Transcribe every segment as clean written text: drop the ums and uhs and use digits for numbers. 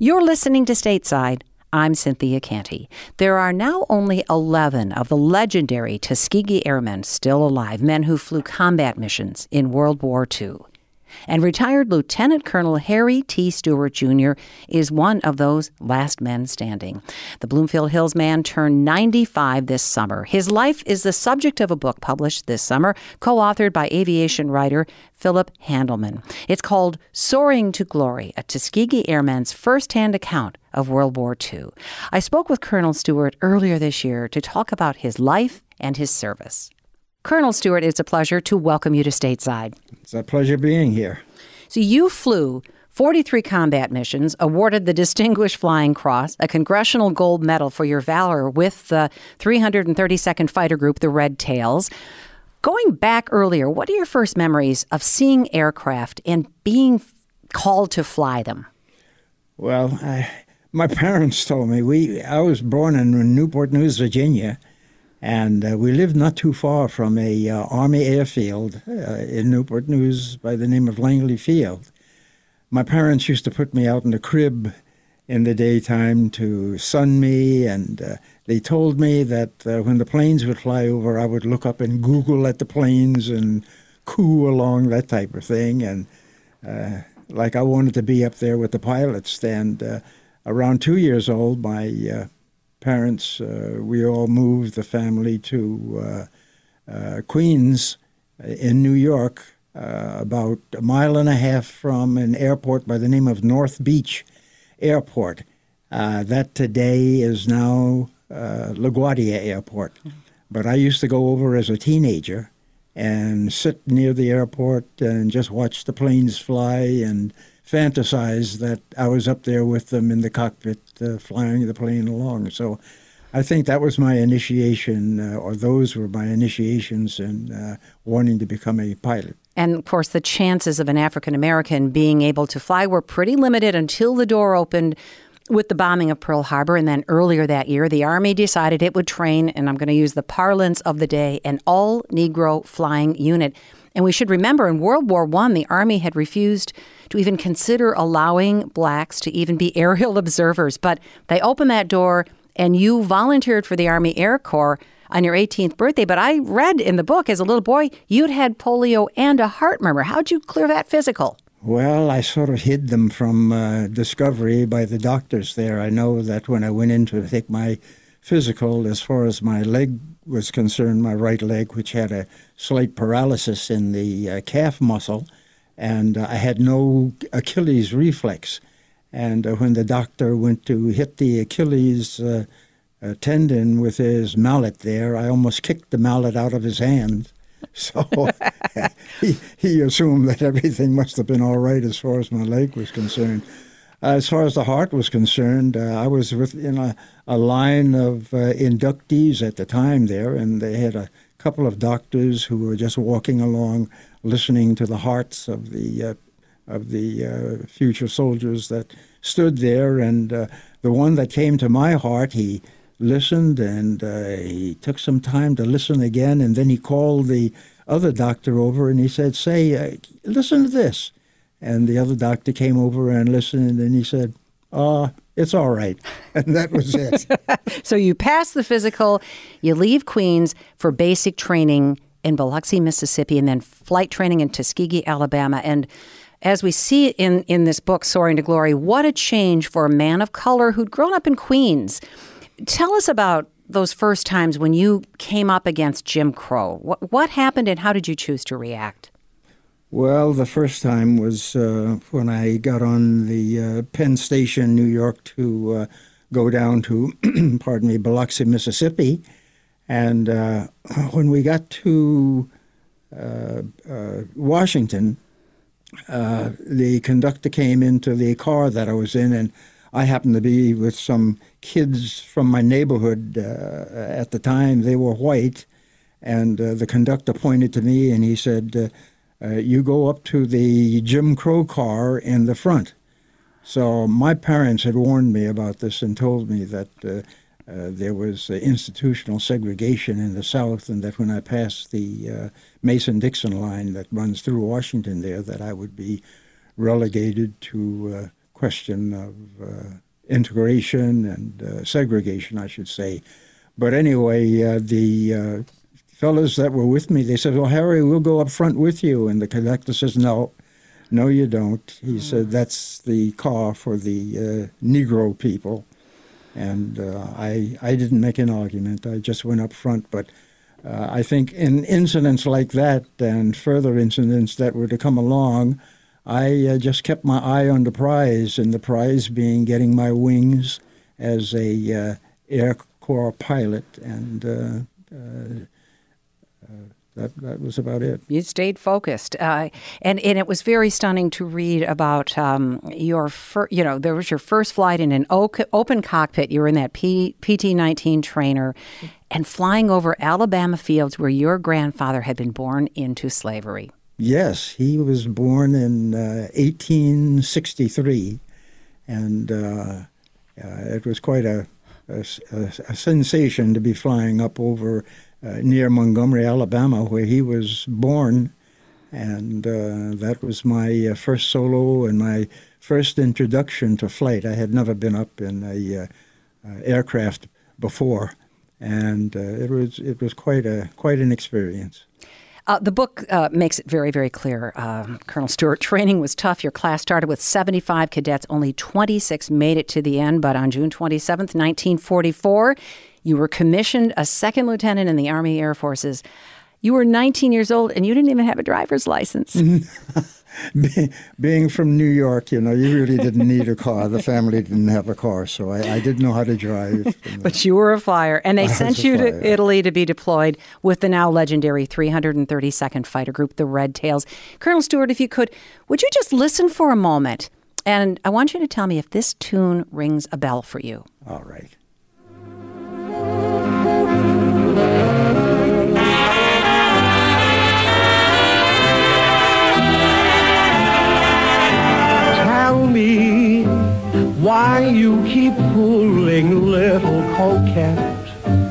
You're listening to Stateside. I'm Cynthia Canty. There are now only 11 of the legendary Tuskegee Airmen still alive, men who flew combat missions in World War II. And retired Lieutenant Colonel Harry T. Stewart, Jr. is one of those last men standing. The Bloomfield Hills man turned 95 this summer. His life is the subject of a book published this summer, co-authored by aviation writer Philip Handelman. It's called Soaring to Glory, a Tuskegee Airman's first-hand account of World War II. I spoke with Colonel Stewart earlier this year to talk about his life and his service. Colonel Stewart, it's a pleasure to welcome you to Stateside. It's a pleasure being here. So you flew 43 combat missions, awarded the Distinguished Flying Cross, a Congressional Gold Medal for your valor with the 332nd Fighter Group, the Red Tails. Going back earlier, what are your first memories of seeing aircraft and being called to fly them? Well, my parents told me, I was born in Newport News, Virginia, and we lived not too far from a Army airfield in Newport News by the name of Langley Field. My parents used to put me out in the crib in the daytime to sun me, and they told me that when the planes would fly over, I would look up and Google at the planes and coo along, that type of thing, and like I wanted to be up there with the pilots. And around 2 years old, my parents, we all moved the family to Queens in New York, about a mile and a half from an airport by the name of North Beach Airport. That today is now LaGuardia Airport. But I used to go over as a teenager and sit near the airport and just watch the planes fly and fantasize that I was up there with them in the cockpit flying the plane along. So I think that was my initiation, or those were my initiations in wanting to become a pilot. And, of course, the chances of an African-American being able to fly were pretty limited until the door opened with the bombing of Pearl Harbor. And then earlier that year, the Army decided it would train, and I'm going to use the parlance of the day, an all-Negro flying unit. And we should remember, in World War I, the Army had refused to even consider allowing blacks to even be aerial observers. But they opened that door, and you volunteered for the Army Air Corps on your 18th birthday. But I read in the book, as a little boy, you'd had polio and a heart murmur. How'd you clear that physical? Well, I sort of hid them from discovery by the doctors there. I know that when I went in to take my physical, as far as my leg was concerned, my right leg, which had a slight paralysis in the calf muscle, and I had no Achilles reflex. And when the doctor went to hit the Achilles tendon with his mallet there, I almost kicked the mallet out of his hand. So he assumed that everything must have been all right as far as my leg was concerned. As far as the heart was concerned, I was within a line of inductees at the time there, and they had a couple of doctors who were just walking along, listening to the hearts of the future soldiers that stood there. And the one that came to my heart, he listened, and he took some time to listen again, and then he called the other doctor over, and he said, "Say, listen to this." And the other doctor came over and listened, and he said, "It's all right." And that was it. So you pass the physical, you leave Queens for basic training in Biloxi, Mississippi, and then flight training in Tuskegee, Alabama. And as we see in this book, Soaring to Glory, what a change for a man of color who'd grown up in Queens. Tell us about those first times when you came up against Jim Crow. What happened, and how did you choose to react? Well, the first time was when I got on the Penn Station, New York, to go down to, Biloxi, Mississippi. And when we got to Washington, the conductor came into the car that I was in, and I happened to be with some kids from my neighborhood at the time. They were white, and the conductor pointed to me, and he said, "You go up to the Jim Crow car in the front." So my parents had warned me about this and told me that there was institutional segregation in the South, and that when I passed the Mason-Dixon line that runs through Washington there, that I would be relegated to question of integration and segregation, I should say. But anyway, the fellows that were with me, they said, well, Harry, we'll go up front with you. And the conductor says, no, you don't. He said, that's the car for the Negro people. And I didn't make an argument. I just went up front. But I think in incidents like that and further incidents that were to come along, I just kept my eye on the prize, and the prize being getting my wings as a Air Corps pilot. And that was about it. You stayed focused, and it was very stunning to read about your there was your first flight in an open cockpit. You were in that PT-19 trainer, and flying over Alabama fields where your grandfather had been born into slavery. Yes, he was born in 1863, and it was quite a sensation to be flying up over near Montgomery, Alabama, where he was born. And that was my first solo and my first introduction to flight. I had never been up in a aircraft before, and it was quite an experience. The book makes it very, very clear, Colonel Stewart, training was tough. Your class started with 75 cadets. Only 26 made it to the end. But on June 27th, 1944, you were commissioned a second lieutenant in the Army Air Forces. You were 19 years old, and you didn't even have a driver's license. Being from New York, you really didn't need a car. The family didn't have a car, so I didn't know how to drive. But you were a flyer, and they sent you to Italy to be deployed with the now legendary 332nd Fighter Group, the Red Tails. Colonel Stewart, if you could, would you just listen for a moment? And I want you to tell me if this tune rings a bell for you. All right. Tell me why you keep fooling little coquette,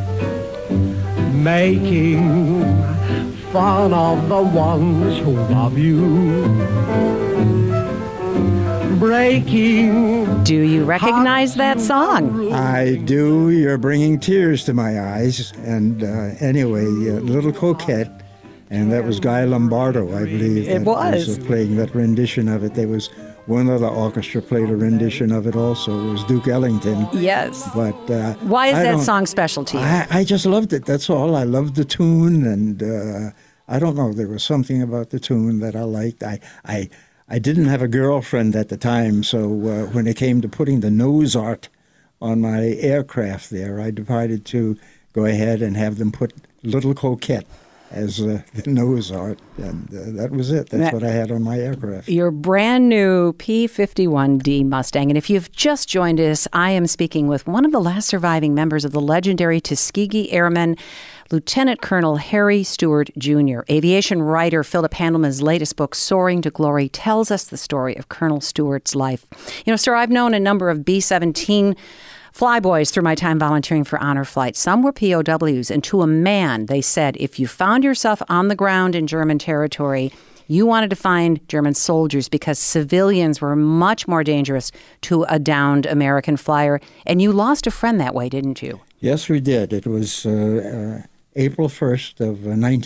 making fun of the ones who love you, breaking. Do you recognize that song? I do. You're bringing tears to my eyes. And anyway, Little Coquette, and that was Guy Lombardo, I believe. It was playing that rendition of it. There was one other orchestra played a rendition of it also. It was Duke Ellington. Yes. But why is that song special to you? I just loved it. That's all. I loved the tune, and I don't know. There was something about the tune that I liked. I didn't have a girlfriend at the time, so when it came to putting the nose art on my aircraft there, I decided to go ahead and have them put Little Coquette as the nose art, and that was it. That's what I had on my aircraft. Your brand new P-51D Mustang. And if you've just joined us, I am speaking with one of the last surviving members of the legendary Tuskegee Airmen, Lieutenant Colonel Harry Stewart, Jr. Aviation writer Philip Handelman's latest book, Soaring to Glory, tells us the story of Colonel Stewart's life. Sir, I've known a number of B-17 flyboys through my time volunteering for honor flight. Some were POWs, and to a man, they said, if you found yourself on the ground in German territory, you wanted to find German soldiers because civilians were much more dangerous to a downed American flyer. And you lost a friend that way, didn't you? Yes, we did. It was April 1st of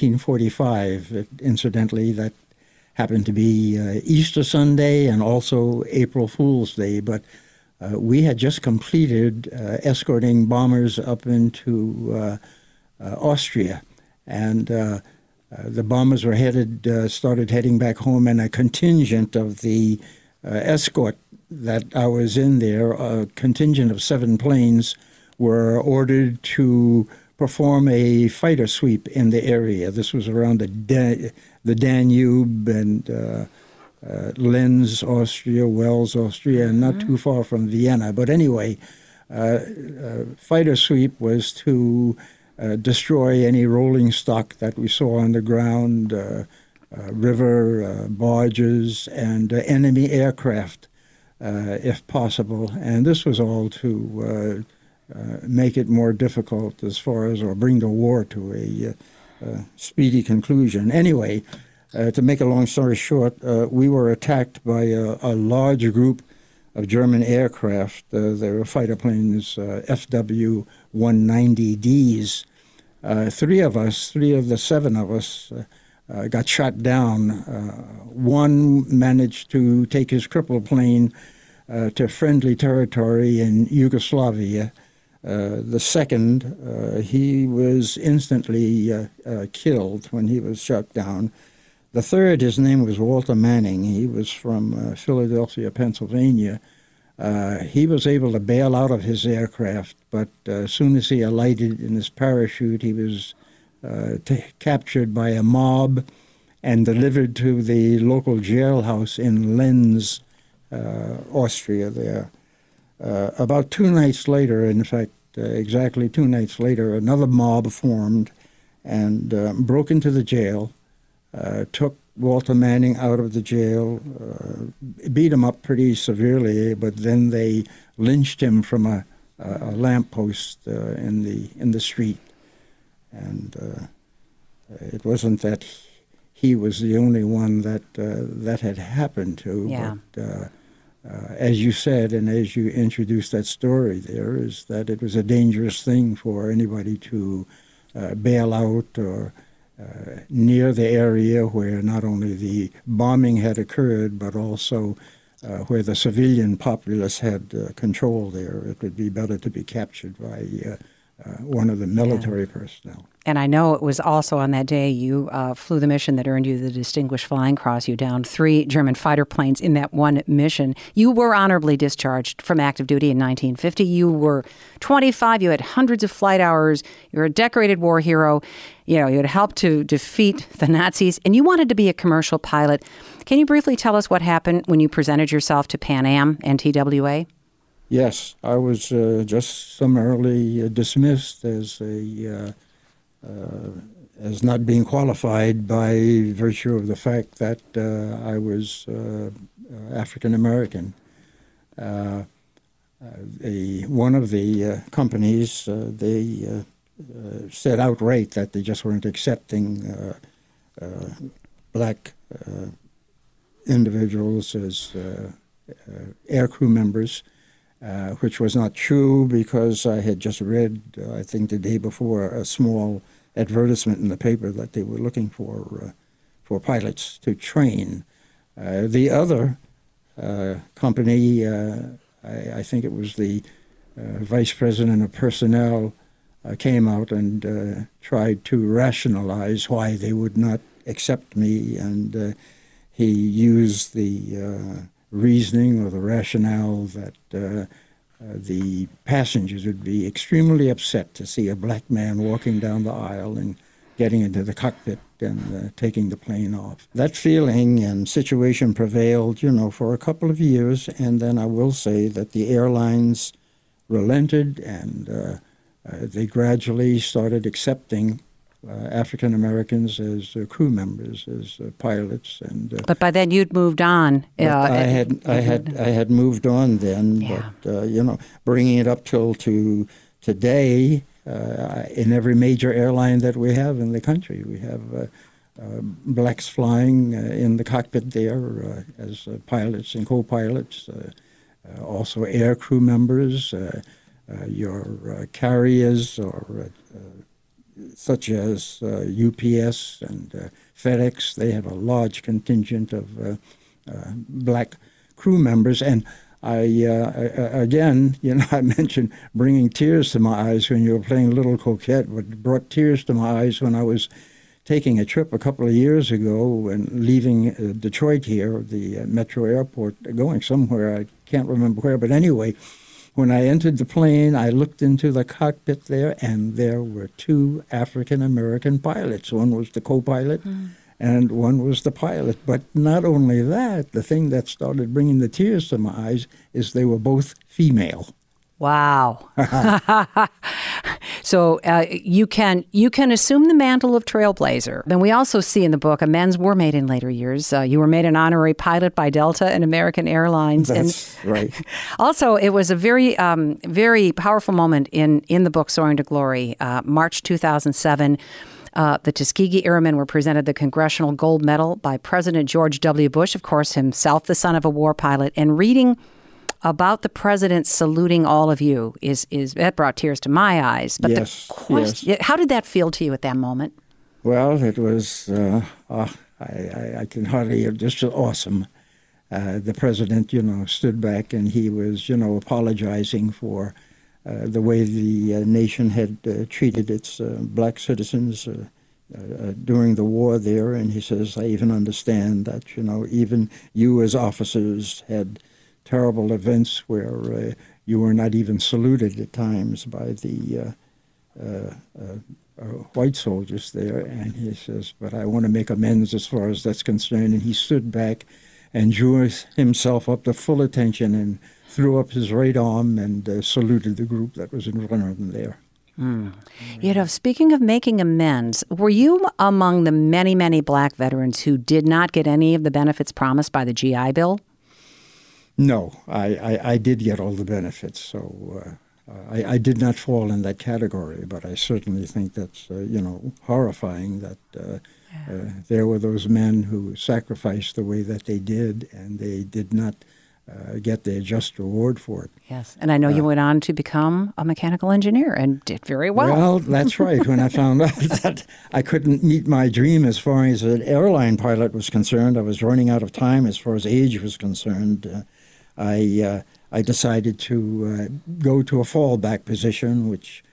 1945. Incidentally, that happened to be Easter Sunday and also April Fool's Day, but we had just completed escorting bombers up into Austria, and the bombers were started heading back home, and a contingent of the escort that I was in there, a contingent of 7 planes, were ordered to perform a fighter sweep in the area. This was around the Danube and Linz, Austria, Wels, Austria, and not too far from Vienna. But anyway, fighter sweep was to destroy any rolling stock that we saw on the ground, river, barges, and enemy aircraft, if possible. And this was all to make it more difficult as far as, or bring the war to a speedy conclusion. Anyway, to make a long story short, we were attacked by a large group German aircraft. They were fighter planes, FW-190Ds. Three of the seven of us, got shot down. One managed to take his crippled plane to friendly territory in Yugoslavia. The second, he was instantly killed when he was shot down. The third, his name was Walter Manning. He was from Philadelphia, Pennsylvania. He was able to bail out of his aircraft, but as soon as he alighted in his parachute, he was captured by a mob and delivered to the local jailhouse in Linz, Austria there. About 2 nights later, in fact, exactly 2 nights later, another mob formed and broke into the jail, took Walter Manning out of the jail, beat him up pretty severely, but then they lynched him from a lamppost in the street. And it wasn't that he was the only one that had happened to. Yeah. But as you said, and as you introduced that story there, is that it was a dangerous thing for anybody to bail out or near the area where not only the bombing had occurred, but also where the civilian populace had control there. It would be better to be captured by one of the military personnel. And I know it was also on that day you flew the mission that earned you the Distinguished Flying Cross. You downed 3 German fighter planes in that one mission. You were honorably discharged from active duty in 1950. You were 25. You had hundreds of flight hours. You were a decorated war hero. You know, you had helped to defeat the Nazis, and you wanted to be a commercial pilot. Can you briefly tell us what happened when you presented yourself to Pan Am and TWA? Yes, I was just summarily dismissed as not being qualified by virtue of the fact that I was African American. One of the companies, they said outright that they just weren't accepting black individuals as aircrew members. Which was not true because I had just read, I think the day before, a small advertisement in the paper that they were looking for pilots to train. The other company, I think it was the vice president of personnel, came out and tried to rationalize why they would not accept me, and he used the reasoning or the rationale that the passengers would be extremely upset to see a black man walking down the aisle and getting into the cockpit and taking the plane off. That feeling and situation prevailed, for a couple of years, and then I will say that the airlines relented and they gradually started accepting African Americans as crew members, as pilots, and. But by then you'd moved on. I had moved on then, yeah. But bringing it up till to today, in every major airline that we have in the country, we have blacks flying in the cockpit there as pilots and co-pilots, also air crew members, your carriers or. Such as UPS and FedEx, they have a large contingent of black crew members. And I, again, I mentioned bringing tears to my eyes when you were playing Little Coquette, but it brought tears to my eyes when I was taking a trip a couple of years ago and leaving Detroit here, the metro airport, going somewhere, I can't remember where, but anyway, when I entered the plane, I looked into the cockpit there, and there were 2 African-American pilots. One was the co-pilot, and one was the pilot. But not only that, the thing that started bringing the tears to my eyes is they were both female. Wow. So you can assume the mantle of trailblazer. And we also see in the book amends were made in later years. You were made an honorary pilot by Delta and American Airlines. That's right. Also, it was a very, very powerful moment in the book Soaring to Glory, March 2007. The Tuskegee Airmen were presented the Congressional Gold Medal by President George W. Bush, of course, himself the son of a war pilot, and reading about the president saluting all of you is that brought tears to my eyes. But Yes, the question, how did that feel to you at that moment? Well, it was, I can hardly, just awesome. The president, stood back and he was, apologizing for the way the nation had treated its black citizens during the war there. And he says, I even understand that, even you as officers had terrible events where you were not even saluted at times by the white soldiers there. And he says, but I want to make amends as far as that's concerned. And he stood back and drew himself up to full attention and threw up his right arm and saluted the group that was in front of him there. Speaking of making amends, were you among the many, many black veterans who did not get any of the benefits promised by the GI Bill? No, I did get all the benefits, so I did not fall in that category, but I certainly think that's, horrifying that there were those men who sacrificed the way that they did, and they did not get their just reward for it. Yes, and I know you went on to become a mechanical engineer and did very well. Well, that's right. When I found out that I couldn't meet my dream as far as an airline pilot was concerned, I was running out of time as far as age was concerned. I decided to go to a fallback position, which,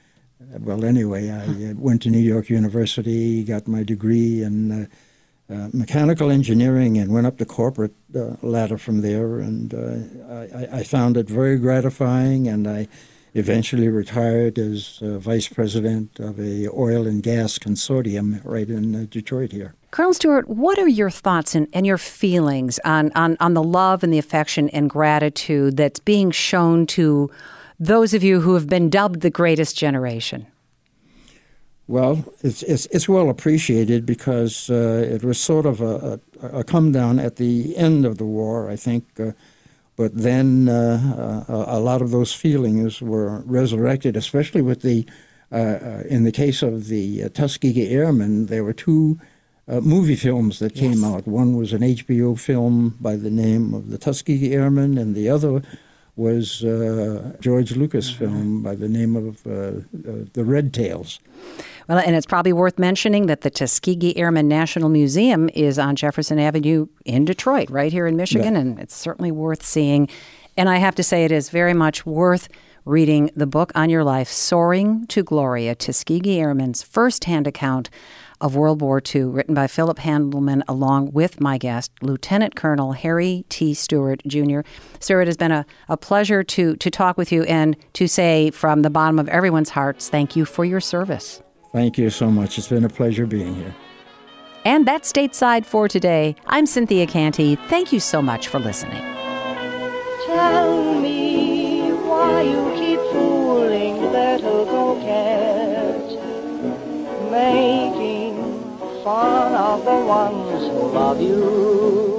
I went to New York University, got my degree in mechanical engineering, and went up the corporate ladder from there. And I found it very gratifying, and I eventually retired as vice president of a oil and gas consortium right in Detroit here. Colonel Stewart, what are your thoughts and your feelings on the love and the affection and gratitude that's being shown to those of you who have been dubbed the greatest generation? Well, it's well appreciated because it was sort of a come down at the end of the war, I think. But then a lot of those feelings were resurrected, especially with in the case of the Tuskegee Airmen, there were two movie films that came out. One was an HBO film by the name of the Tuskegee Airmen, and the other was George Lucas film by the name of the Red Tails. Well, and it's probably worth mentioning that the Tuskegee Airmen National Museum is on Jefferson Avenue in Detroit, right here in Michigan, and it's certainly worth seeing. And I have to say it is very much worth reading the book on your life, Soaring to Glory, a Tuskegee Airman's first-hand account of World War II, written by Philip Handelman, along with my guest, Lieutenant Colonel Harry T. Stewart, Jr. Sir, it has been a pleasure to talk with you and to say from the bottom of everyone's hearts, thank you for your service. Thank you so much. It's been a pleasure being here. And that's Stateside for today. I'm Cynthia Canty. Thank you so much for listening. Tell me why you keep fooling little coquette, making fun of the ones who love you.